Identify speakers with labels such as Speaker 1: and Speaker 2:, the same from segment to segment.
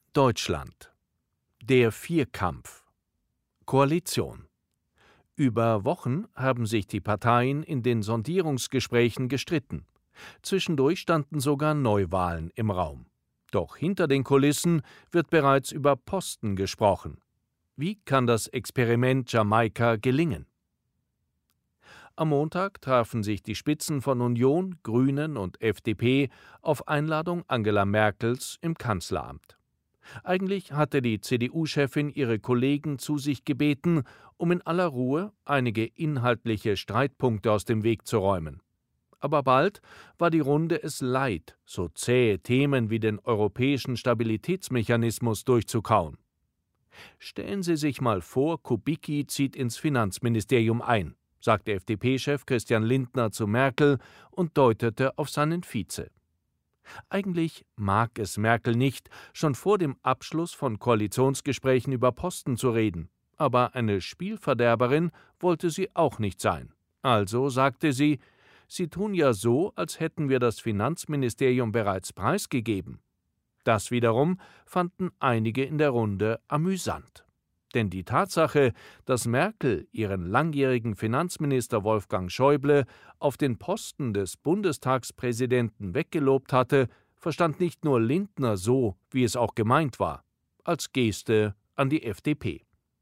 Speaker 1: Deutschland. Der Vierkampf. Koalition. Über Wochen haben sich die Parteien in den Sondierungsgesprächen gestritten. Zwischendurch standen sogar Neuwahlen im Raum. Doch hinter den Kulissen wird bereits über Posten gesprochen. Wie kann das Experiment Jamaika gelingen? Am Montag trafen sich die Spitzen von Union, Grünen und FDP auf Einladung Angela Merkels im Kanzleramt. Eigentlich hatte die CDU-Chefin ihre Kollegen zu sich gebeten, um in aller Ruhe einige inhaltliche Streitpunkte aus dem Weg zu räumen. Aber bald war die Runde es leid, so zähe Themen wie den europäischen Stabilitätsmechanismus durchzukauen. Stellen Sie sich mal vor, Kubicki zieht ins Finanzministerium ein, sagte FDP-Chef Christian Lindner zu Merkel und deutete auf seinen Vize. Eigentlich mag es Merkel nicht, schon vor dem Abschluss von Koalitionsgesprächen über Posten zu reden. Aber eine Spielverderberin wollte sie auch nicht sein. Also sagte sie, Sie tun ja so, als hätten wir das Finanzministerium bereits preisgegeben. Das wiederum fanden einige in der Runde amüsant. Denn die Tatsache, dass Merkel ihren langjährigen Finanzminister Wolfgang Schäuble auf den Posten des Bundestagspräsidenten weggelobt hatte, verstand nicht nur Lindner so, wie es auch gemeint war, als Geste an die FDP.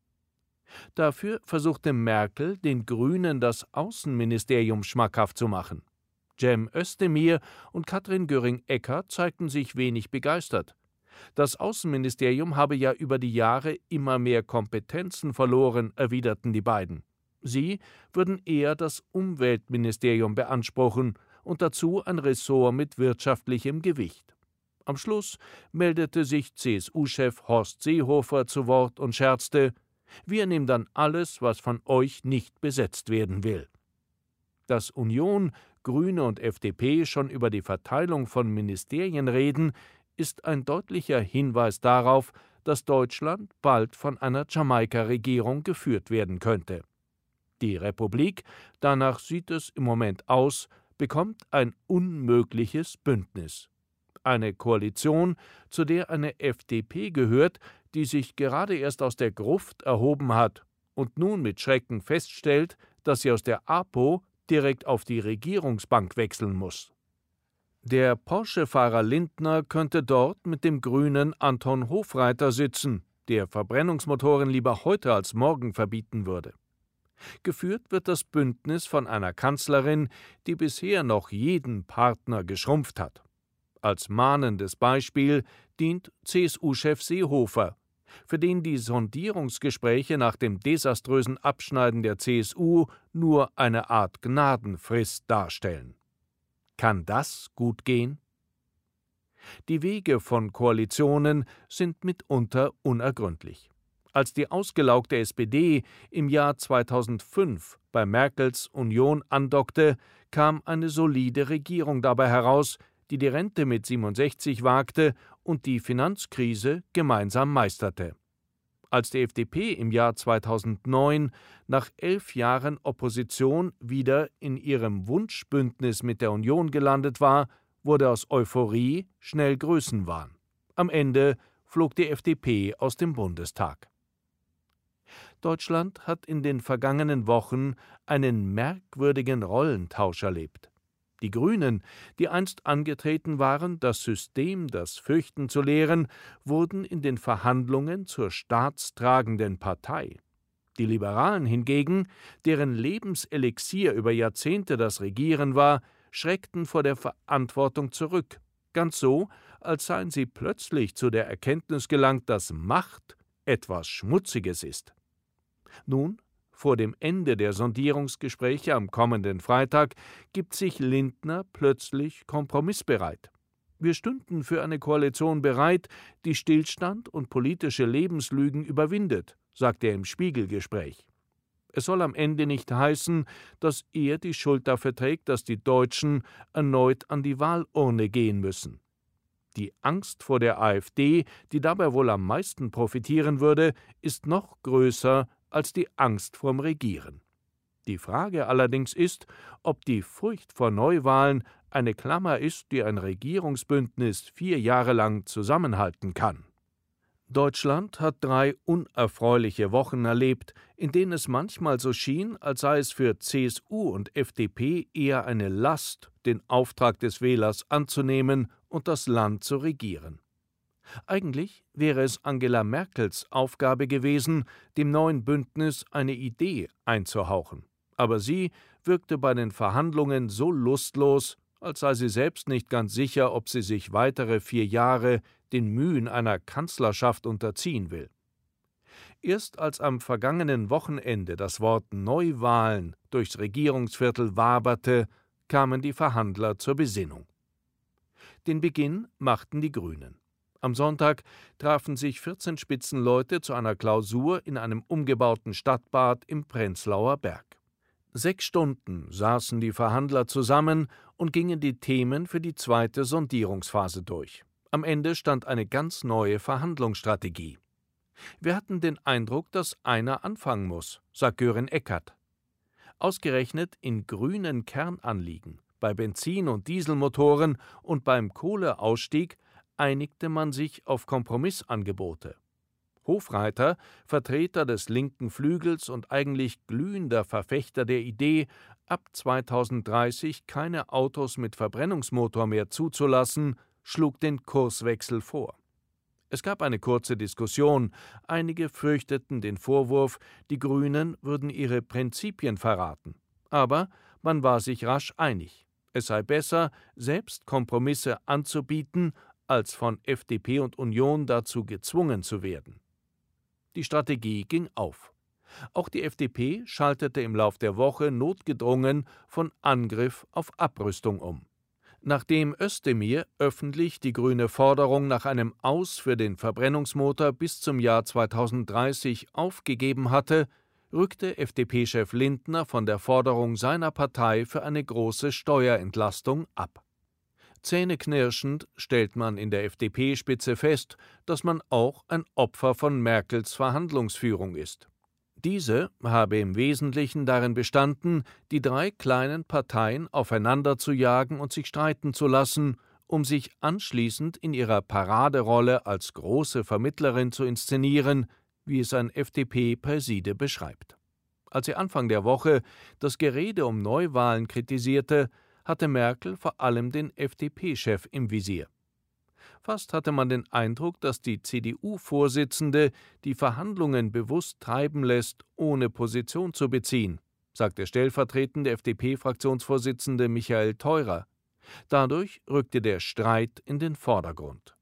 Speaker 1: Dafür versuchte Merkel, den Grünen das Außenministerium schmackhaft zu machen. Cem Özdemir und Katrin Göring-Eckardt zeigten sich wenig begeistert. Das Außenministerium habe ja über die Jahre immer mehr Kompetenzen verloren, erwiderten die beiden. Sie würden eher das Umweltministerium beanspruchen und dazu ein Ressort mit wirtschaftlichem Gewicht. Am Schluss meldete sich CSU-Chef Horst Seehofer zu Wort und scherzte: Wir nehmen dann alles, was von euch nicht besetzt werden will. Dass Union, Grüne und FDP schon über die Verteilung von Ministerien reden, ist ein deutlicher Hinweis darauf, dass Deutschland bald von einer Jamaika-Regierung geführt werden könnte. Die Republik, danach sieht es im Moment aus, bekommt ein unmögliches Bündnis. Eine Koalition, zu der eine FDP gehört, die sich gerade erst aus der Gruft erhoben hat und nun mit Schrecken feststellt, dass sie aus der APO direkt auf die Regierungsbank wechseln muss. Der Porsche-Fahrer Lindner könnte dort mit dem Grünen Anton Hofreiter sitzen, der Verbrennungsmotoren lieber heute als morgen verbieten würde. Geführt wird das Bündnis von einer Kanzlerin, die bisher noch jeden Partner geschrumpft hat. Als mahnendes Beispiel dient CSU-Chef Seehofer, für den die Sondierungsgespräche nach dem desaströsen Abschneiden der CSU nur eine Art Gnadenfrist darstellen. Kann das gut gehen? Die Wege von Koalitionen sind mitunter unergründlich. Als die ausgelaugte SPD im Jahr 2005 bei Merkels Union andockte, kam eine solide Regierung dabei heraus, die die Rente mit 67 wagte und die Finanzkrise gemeinsam meisterte. Als die FDP im Jahr 2009 nach 11 Jahren Opposition wieder in ihrem Wunschbündnis mit der Union gelandet war, wurde aus Euphorie schnell Größenwahn. Am Ende flog die FDP aus dem Bundestag. Deutschland hat in den vergangenen Wochen einen merkwürdigen Rollentausch erlebt. Die Grünen, die einst angetreten waren, das System, das Fürchten zu lehren, wurden in den Verhandlungen zur staatstragenden Partei. Die Liberalen hingegen, deren Lebenselixier über Jahrzehnte das Regieren war, schreckten vor der Verantwortung zurück, ganz so, als seien sie plötzlich zu der Erkenntnis gelangt, dass Macht etwas Schmutziges ist. Nun, vor dem Ende der Sondierungsgespräche am kommenden Freitag gibt sich Lindner plötzlich kompromissbereit. Wir stünden für eine Koalition bereit, die Stillstand und politische Lebenslügen überwindet, sagt er im Spiegelgespräch. Es soll am Ende nicht heißen, dass er die Schuld dafür trägt, dass die Deutschen erneut an die Wahlurne gehen müssen. Die Angst vor der AfD, die dabei wohl am meisten profitieren würde, ist noch größer als die Angst vorm Regieren. Die Frage allerdings ist, ob die Furcht vor Neuwahlen eine Klammer ist, die ein Regierungsbündnis 4 Jahre lang zusammenhalten kann. Deutschland hat 3 unerfreuliche Wochen erlebt, in denen es manchmal so schien, als sei es für CSU und FDP eher eine Last, den Auftrag des Wählers anzunehmen und das Land zu regieren. Eigentlich wäre es Angela Merkels Aufgabe gewesen, dem neuen Bündnis eine Idee einzuhauchen. Aber sie wirkte bei den Verhandlungen so lustlos, als sei sie selbst nicht ganz sicher, ob sie sich weitere 4 Jahre den Mühen einer Kanzlerschaft unterziehen will. Erst als am vergangenen Wochenende das Wort Neuwahlen durchs Regierungsviertel waberte, kamen die Verhandler zur Besinnung. Den Beginn machten die Grünen. Am Sonntag trafen sich 14 Spitzenleute zu einer Klausur in einem umgebauten Stadtbad im Prenzlauer Berg. 6 Stunden saßen die Verhandler zusammen und gingen die Themen für die zweite Sondierungsphase durch. Am Ende stand eine ganz neue Verhandlungsstrategie. Wir hatten den Eindruck, dass einer anfangen muss, sagt Göring Eckardt. Ausgerechnet in grünen Kernanliegen, bei Benzin- und Dieselmotoren und beim Kohleausstieg einigte man sich auf Kompromissangebote. Hofreiter, Vertreter des linken Flügels und eigentlich glühender Verfechter der Idee, ab 2030 keine Autos mit Verbrennungsmotor mehr zuzulassen, schlug den Kurswechsel vor. Es gab eine kurze Diskussion, einige fürchteten den Vorwurf, die Grünen würden ihre Prinzipien verraten. Aber man war sich rasch einig, es sei besser, selbst Kompromisse anzubieten, als von FDP und Union dazu gezwungen zu werden. Die Strategie ging auf. Auch die FDP schaltete im Lauf der Woche notgedrungen von Angriff auf Abrüstung um. Nachdem Özdemir öffentlich die grüne Forderung nach einem Aus für den Verbrennungsmotor bis zum Jahr 2030 aufgegeben hatte, rückte FDP-Chef Lindner von der Forderung seiner Partei für eine große Steuerentlastung ab. Zähneknirschend stellt man in der FDP-Spitze fest, dass man auch ein Opfer von Merkels Verhandlungsführung ist. Diese habe im Wesentlichen darin bestanden, die 3 kleinen Parteien aufeinander zu jagen und sich streiten zu lassen, um sich anschließend in ihrer Paraderolle als große Vermittlerin zu inszenieren, wie es ein FDP-Präside beschreibt. Als sie Anfang der Woche das Gerede um Neuwahlen kritisierte, hatte Merkel vor allem den FDP-Chef im Visier. Fast hatte man den Eindruck, dass die CDU-Vorsitzende die Verhandlungen bewusst treiben lässt, ohne Position zu beziehen, sagt der stellvertretende FDP-Fraktionsvorsitzende Michael Theurer. Dadurch rückte der Streit in den Vordergrund.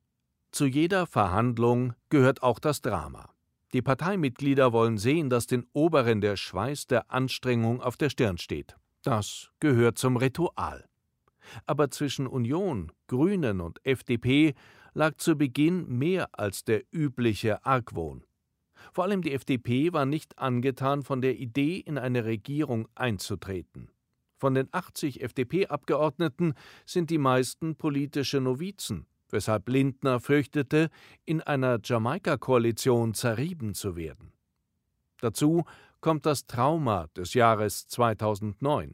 Speaker 1: Zu jeder Verhandlung gehört auch das Drama. Die Parteimitglieder wollen sehen, dass den Oberen der Schweiß der Anstrengung auf der Stirn steht. Das gehört zum Ritual. Aber zwischen Union, Grünen und FDP lag zu Beginn mehr als der übliche Argwohn. Vor allem die FDP war nicht angetan von der Idee, in eine Regierung einzutreten. Von den 80 FDP-Abgeordneten sind die meisten politische Novizen, weshalb Lindner fürchtete, in einer Jamaika-Koalition zerrieben zu werden. Dazu kommt das Trauma des Jahres 2009.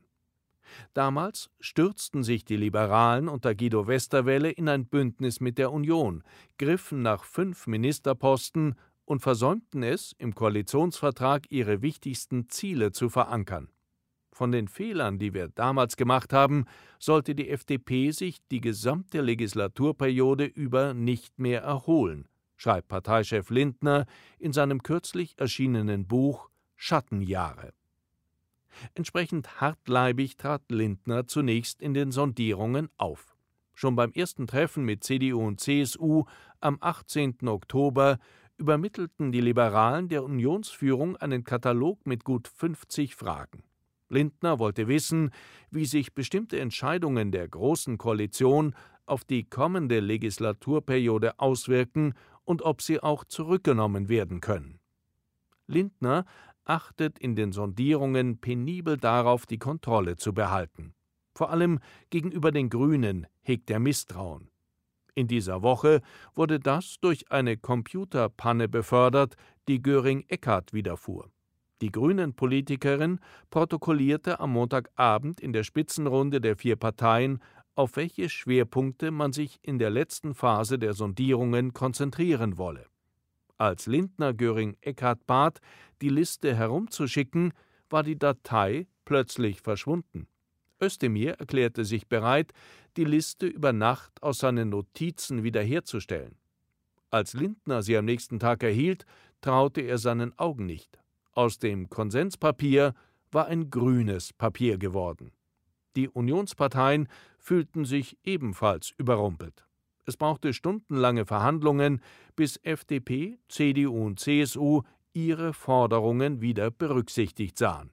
Speaker 1: Damals stürzten sich die Liberalen unter Guido Westerwelle in ein Bündnis mit der Union, griffen nach 5 Ministerposten und versäumten es, im Koalitionsvertrag ihre wichtigsten Ziele zu verankern. Von den Fehlern, die wir damals gemacht haben, sollte die FDP sich die gesamte Legislaturperiode über nicht mehr erholen, schreibt Parteichef Lindner in seinem kürzlich erschienenen Buch Schattenjahre. Entsprechend hartleibig trat Lindner zunächst in den Sondierungen auf. Schon beim ersten Treffen mit CDU und CSU am 18. Oktober übermittelten die Liberalen der Unionsführung einen Katalog mit gut 50 Fragen. Lindner wollte wissen, wie sich bestimmte Entscheidungen der Großen Koalition auf die kommende Legislaturperiode auswirken und ob sie auch zurückgenommen werden können. Lindner achtet in den Sondierungen penibel darauf, die Kontrolle zu behalten. Vor allem gegenüber den Grünen hegt er Misstrauen. In dieser Woche wurde das durch eine Computerpanne befördert, die Göring Eckardt widerfuhr. Die Grünen-Politikerin protokollierte am Montagabend in der Spitzenrunde der 4 Parteien, auf welche Schwerpunkte man sich in der letzten Phase der Sondierungen konzentrieren wolle. Als Lindner Göring-Eckardt bat, die Liste herumzuschicken, war die Datei plötzlich verschwunden. Özdemir erklärte sich bereit, die Liste über Nacht aus seinen Notizen wiederherzustellen. Als Lindner sie am nächsten Tag erhielt, traute er seinen Augen nicht. Aus dem Konsenspapier war ein grünes Papier geworden. Die Unionsparteien fühlten sich ebenfalls überrumpelt. Es brauchte stundenlange Verhandlungen, bis FDP, CDU und CSU ihre Forderungen wieder berücksichtigt sahen.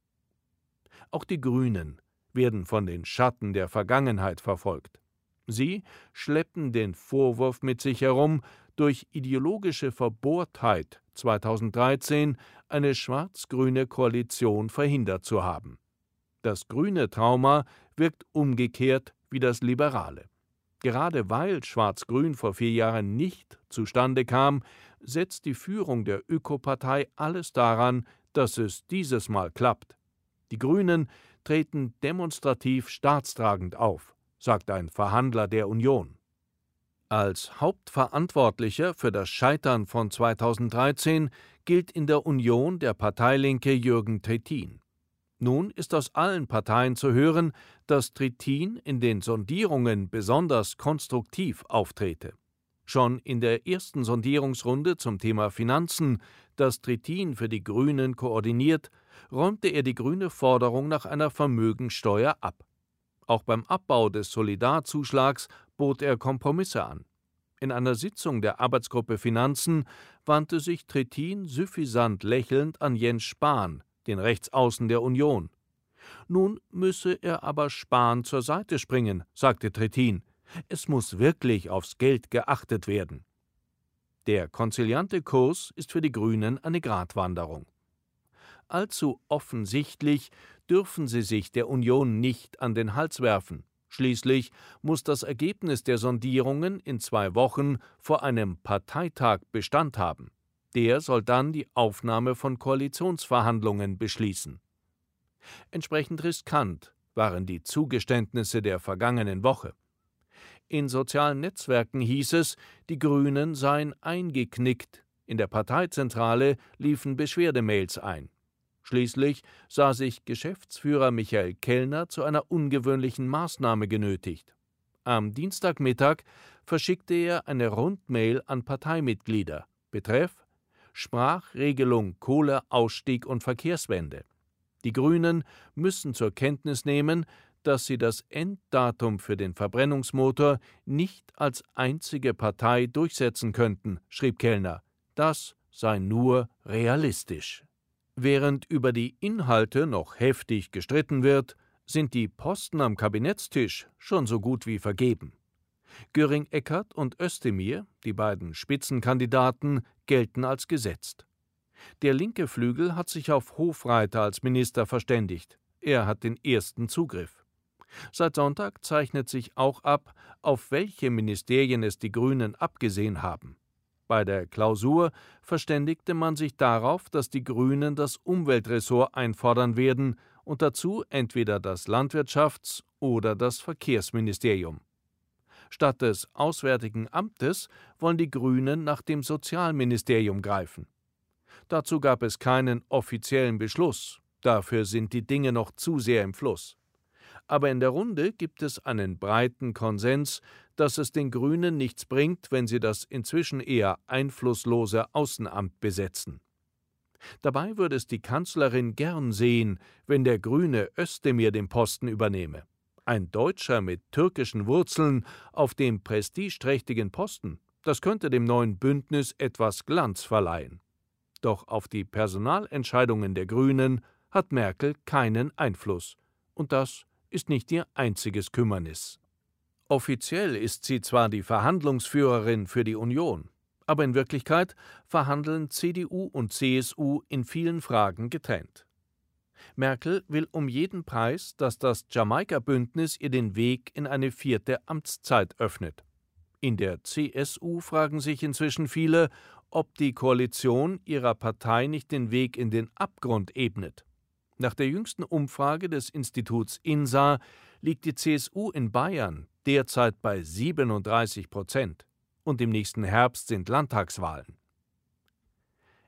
Speaker 1: Auch die Grünen werden von den Schatten der Vergangenheit verfolgt. Sie schleppen den Vorwurf mit sich herum, durch ideologische Verbohrtheit 2013 eine schwarz-grüne Koalition verhindert zu haben. Das grüne Trauma wirkt umgekehrt wie das liberale. Gerade weil Schwarz-Grün vor 4 Jahren nicht zustande kam, setzt die Führung der Ökopartei alles daran, dass es dieses Mal klappt. Die Grünen treten demonstrativ staatstragend auf, sagt ein Verhandler der Union. Als Hauptverantwortlicher für das Scheitern von 2013 gilt in der Union der Parteilinke Jürgen Trittin. Nun ist aus allen Parteien zu hören, dass Trittin in den Sondierungen besonders konstruktiv auftrete. Schon in der ersten Sondierungsrunde zum Thema Finanzen, das Trittin für die Grünen koordiniert, räumte er die grüne Forderung nach einer Vermögensteuer ab. Auch beim Abbau des Solidarzuschlags bot er Kompromisse an. In einer Sitzung der Arbeitsgruppe Finanzen wandte sich Trittin süffisant lächelnd an Jens Spahn, den Rechtsaußen der Union. Nun müsse er aber Spahn zur Seite springen, sagte Trittin. Es muss wirklich aufs Geld geachtet werden. Der konziliante Kurs ist für die Grünen eine Gratwanderung. Allzu offensichtlich dürfen sie sich der Union nicht an den Hals werfen. Schließlich muss das Ergebnis der Sondierungen in 2 Wochen vor einem Parteitag Bestand haben. Der soll dann die Aufnahme von Koalitionsverhandlungen beschließen. Entsprechend riskant waren die Zugeständnisse der vergangenen Woche. In sozialen Netzwerken hieß es, die Grünen seien eingeknickt. In der Parteizentrale liefen Beschwerdemails ein. Schließlich sah sich Geschäftsführer Michael Kellner zu einer ungewöhnlichen Maßnahme genötigt. Am Dienstagmittag verschickte er eine Rundmail an Parteimitglieder. Betreff: Sprachregelung Kohleausstieg und Verkehrswende. Die Grünen müssen zur Kenntnis nehmen, dass sie das Enddatum für den Verbrennungsmotor nicht als einzige Partei durchsetzen könnten, schrieb Kellner. Das sei nur realistisch. Während über die Inhalte noch heftig gestritten wird, sind die Posten am Kabinettstisch schon so gut wie vergeben. Göring-Eckardt und Özdemir, die beiden Spitzenkandidaten, gelten als gesetzt. Der linke Flügel hat sich auf Hofreiter als Minister verständigt. Er hat den ersten Zugriff. Seit Sonntag zeichnet sich auch ab, auf welche Ministerien es die Grünen abgesehen haben. Bei der Klausur verständigte man sich darauf, dass die Grünen das Umweltressort einfordern werden und dazu entweder das Landwirtschafts- oder das Verkehrsministerium. Statt des Auswärtigen Amtes wollen die Grünen nach dem Sozialministerium greifen. Dazu gab es keinen offiziellen Beschluss, dafür sind die Dinge noch zu sehr im Fluss. Aber in der Runde gibt es einen breiten Konsens, dass es den Grünen nichts bringt, wenn sie das inzwischen eher einflusslose Außenamt besetzen. Dabei würde es die Kanzlerin gern sehen, wenn der Grüne Özdemir den Posten übernehme. Ein Deutscher mit türkischen Wurzeln auf dem prestigeträchtigen Posten, das könnte dem neuen Bündnis etwas Glanz verleihen. Doch auf die Personalentscheidungen der Grünen hat Merkel keinen Einfluss. Und das ist nicht ihr einziges Kümmernis. Offiziell ist sie zwar die Verhandlungsführerin für die Union, aber in Wirklichkeit verhandeln CDU und CSU in vielen Fragen getrennt. Merkel will um jeden Preis, dass das Jamaika-Bündnis ihr den Weg in eine 4. Amtszeit öffnet. In der CSU fragen sich inzwischen viele, ob die Koalition ihrer Partei nicht den Weg in den Abgrund ebnet. Nach der jüngsten Umfrage des Instituts INSA liegt die CSU in Bayern derzeit bei 37%. Und im nächsten Herbst sind Landtagswahlen.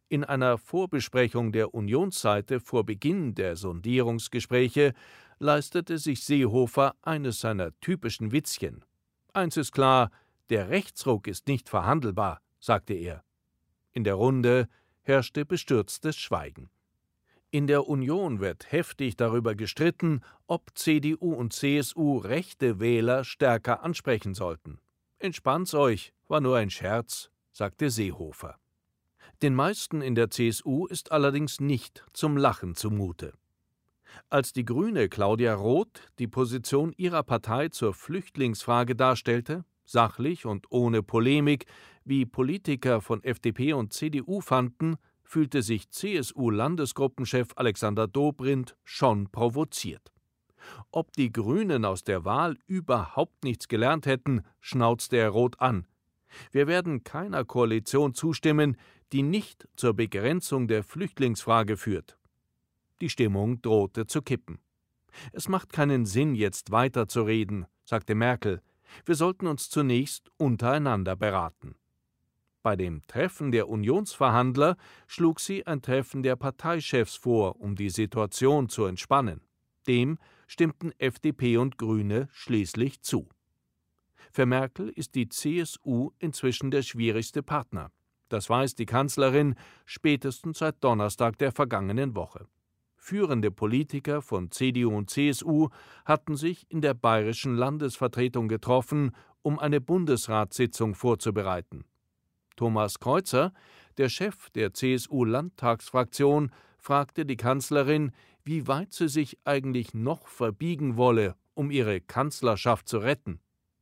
Speaker 1: In einer Vorbesprechung der Unionsseite vor Beginn der Sondierungsgespräche leistete sich Seehofer eines seiner typischen Witzchen. »Eins ist klar, der Rechtsruck ist nicht verhandelbar«, sagte er. In der Runde herrschte bestürztes Schweigen. In der Union wird heftig darüber gestritten, ob CDU und CSU rechte Wähler stärker ansprechen sollten. »Entspannt's euch, war nur ein Scherz«, sagte Seehofer. Den meisten in der CSU ist allerdings nicht zum Lachen zumute. Als die Grüne Claudia Roth die Position ihrer Partei zur Flüchtlingsfrage darstellte, sachlich und ohne Polemik, wie Politiker von FDP und CDU fanden, fühlte sich CSU-Landesgruppenchef Alexander Dobrindt schon provoziert. Ob die Grünen aus der Wahl überhaupt nichts gelernt hätten, schnauzte er Roth an. Wir werden keiner Koalition zustimmen, die nicht zur Begrenzung der Flüchtlingsfrage führt. Die Stimmung drohte zu kippen. Es macht keinen Sinn, jetzt weiterzureden, sagte Merkel. Wir sollten uns zunächst untereinander beraten. Bei dem Treffen der Unionsverhandler schlug sie ein Treffen der Parteichefs vor, um die Situation zu entspannen. Dem stimmten FDP und Grüne schließlich zu. Für Merkel ist die CSU inzwischen der schwierigste Partner. Das weiß die Kanzlerin spätestens seit Donnerstag der vergangenen Woche. Führende Politiker von CDU und CSU hatten sich in der bayerischen Landesvertretung getroffen, um eine Bundesratssitzung vorzubereiten. Thomas Kreuzer, der Chef der CSU-Landtagsfraktion, fragte die Kanzlerin, wie weit sie sich eigentlich noch verbiegen wolle, um ihre Kanzlerschaft zu retten.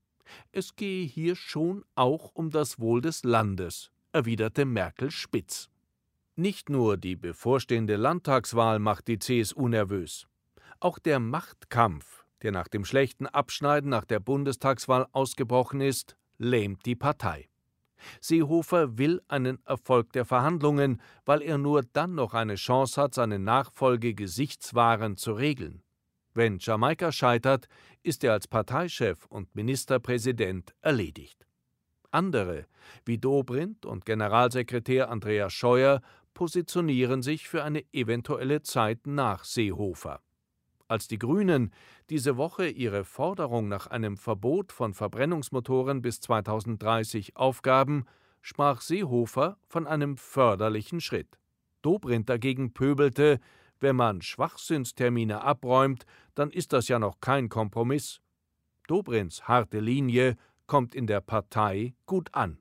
Speaker 1: Es gehe hier schon auch um das Wohl des Landes, erwiderte Merkel spitz. Nicht nur die bevorstehende Landtagswahl macht die CSU nervös. Auch der Machtkampf, der nach dem schlechten Abschneiden nach der Bundestagswahl ausgebrochen ist, lähmt die Partei. Seehofer will einen Erfolg der Verhandlungen, weil er nur dann noch eine Chance hat, seine Nachfolge gesichtswahrend zu regeln. Wenn Jamaika scheitert, ist er als Parteichef und Ministerpräsident erledigt. Andere, wie Dobrindt und Generalsekretär Andreas Scheuer, positionieren sich für eine eventuelle Zeit nach Seehofer. Als die Grünen diese Woche ihre Forderung nach einem Verbot von Verbrennungsmotoren bis 2030 aufgaben, sprach Seehofer von einem förderlichen Schritt. Dobrindt dagegen pöbelte, wenn man Schwachsinnstermine abräumt, dann ist das ja noch kein Kompromiss. Dobrindts harte Linie kommt in der Partei gut an.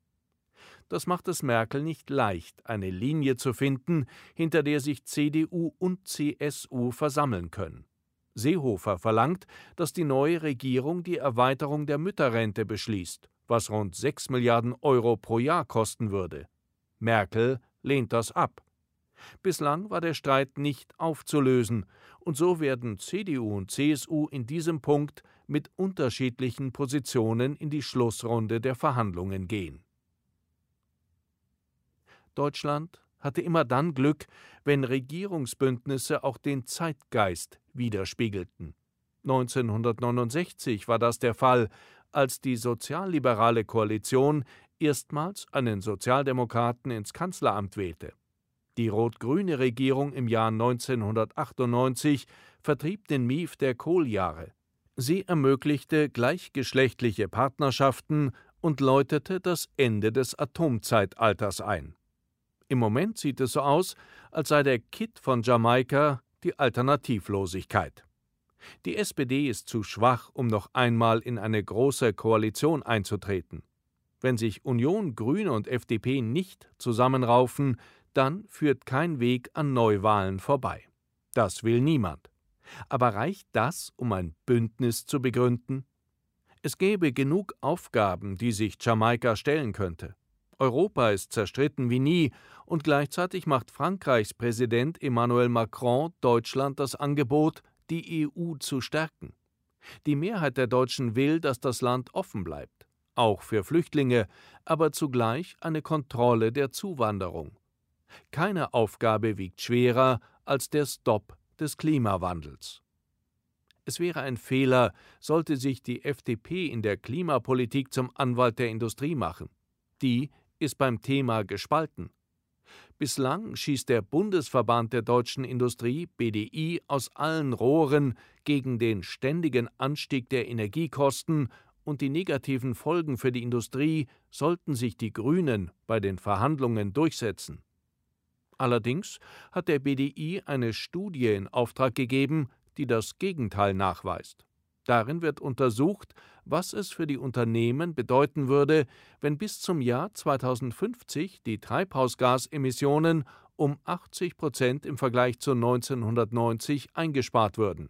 Speaker 1: Das macht es Merkel nicht leicht, eine Linie zu finden, hinter der sich CDU und CSU versammeln können. Seehofer verlangt, dass die neue Regierung die Erweiterung der Mütterrente beschließt, was rund 6 Milliarden Euro pro Jahr kosten würde. Merkel lehnt das ab. Bislang war der Streit nicht aufzulösen, und so werden CDU und CSU in diesem Punkt mit unterschiedlichen Positionen in die Schlussrunde der Verhandlungen gehen. Deutschland hatte immer dann Glück, wenn Regierungsbündnisse auch den Zeitgeist widerspiegelten. 1969 war das der Fall, als die sozialliberale Koalition erstmals einen Sozialdemokraten ins Kanzleramt wählte. Die rot-grüne Regierung im Jahr 1998 vertrieb den Mief der Kohljahre. Sie ermöglichte gleichgeschlechtliche Partnerschaften und läutete das Ende des Atomzeitalters ein. Im Moment sieht es so aus, als sei der Kitt von Jamaika die Alternativlosigkeit. Die SPD ist zu schwach, um noch einmal in eine große Koalition einzutreten. Wenn sich Union, Grüne und FDP nicht zusammenraufen, dann führt kein Weg an Neuwahlen vorbei. Das will niemand. Aber reicht das, um ein Bündnis zu begründen? Es gäbe genug Aufgaben, die sich Jamaika stellen könnte. Europa ist zerstritten wie nie, und gleichzeitig macht Frankreichs Präsident Emmanuel Macron Deutschland das Angebot, die EU zu stärken. Die Mehrheit der Deutschen will, dass das Land offen bleibt, auch für Flüchtlinge, aber zugleich eine Kontrolle der Zuwanderung. Keine Aufgabe wiegt schwerer als der Stopp des Klimawandels. Es wäre ein Fehler, sollte sich die FDP in der Klimapolitik zum Anwalt der Industrie machen. Die ist beim Thema gespalten. Bislang schießt der Bundesverband der deutschen Industrie BDI aus allen Rohren gegen den ständigen Anstieg der Energiekosten und die negativen Folgen für die Industrie sollten sich die Grünen bei den Verhandlungen durchsetzen. Allerdings hat der BDI eine Studie in Auftrag gegeben, die das Gegenteil nachweist. Darin wird untersucht, was es für die Unternehmen bedeuten würde, wenn bis zum Jahr 2050 die Treibhausgasemissionen um 80% im Vergleich zu 1990 eingespart würden.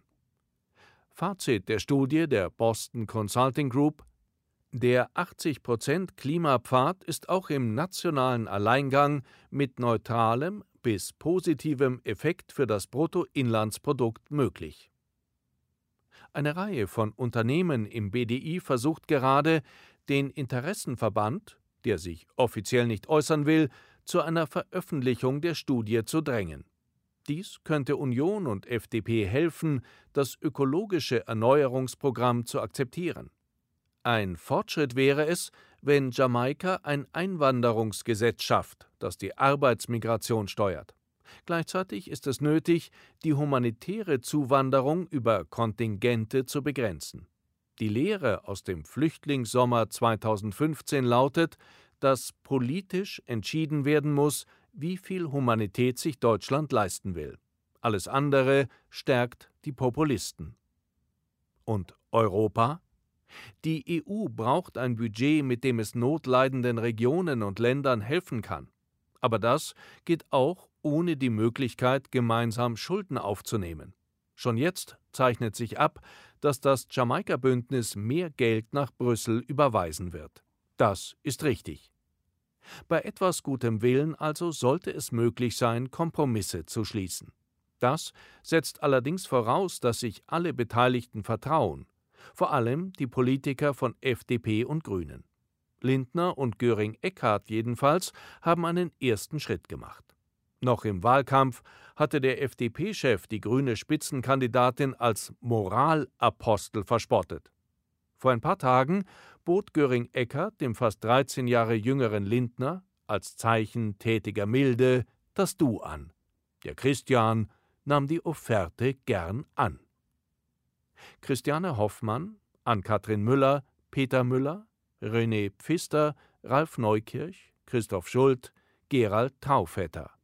Speaker 1: Fazit der Studie der Boston Consulting Group: Der 80% Klimapfad ist auch im nationalen Alleingang mit neutralem bis positivem Effekt für das Bruttoinlandsprodukt möglich. Eine Reihe von Unternehmen im BDI versucht gerade, den Interessenverband, der sich offiziell nicht äußern will, zu einer Veröffentlichung der Studie zu drängen. Dies könnte Union und FDP helfen, das ökologische Erneuerungsprogramm zu akzeptieren. Ein Fortschritt wäre es, wenn Jamaika ein Einwanderungsgesetz schafft, das die Arbeitsmigration steuert. Gleichzeitig ist es nötig, die humanitäre Zuwanderung über Kontingente zu begrenzen. Die Lehre aus dem Flüchtlingssommer 2015 lautet, dass politisch entschieden werden muss, wie viel Humanität sich Deutschland leisten will. Alles andere stärkt die Populisten. Und Europa? Die EU braucht ein Budget, mit dem es notleidenden Regionen und Ländern helfen kann. Aber das geht auch ohne die Möglichkeit, gemeinsam Schulden aufzunehmen. Schon jetzt zeichnet sich ab, dass das Jamaika-Bündnis mehr Geld nach Brüssel überweisen wird. Das ist richtig. Bei etwas gutem Willen also sollte es möglich sein, Kompromisse zu schließen. Das setzt allerdings voraus, dass sich alle Beteiligten vertrauen, vor allem die Politiker von FDP und Grünen. Lindner und Göring-Eckardt jedenfalls haben einen ersten Schritt gemacht. Noch im Wahlkampf hatte der FDP-Chef die grüne Spitzenkandidatin als Moralapostel verspottet. Vor ein paar Tagen bot Göring-Eckardt dem fast 13 Jahre jüngeren Lindner als Zeichen tätiger Milde das Du an. Der Christian nahm die Offerte gern an. Christiane Hoffmann, Ann-Kathrin Müller, Peter Müller, René Pfister, Ralf Neukirch, Christoph Schult, Gerald Trauvetter.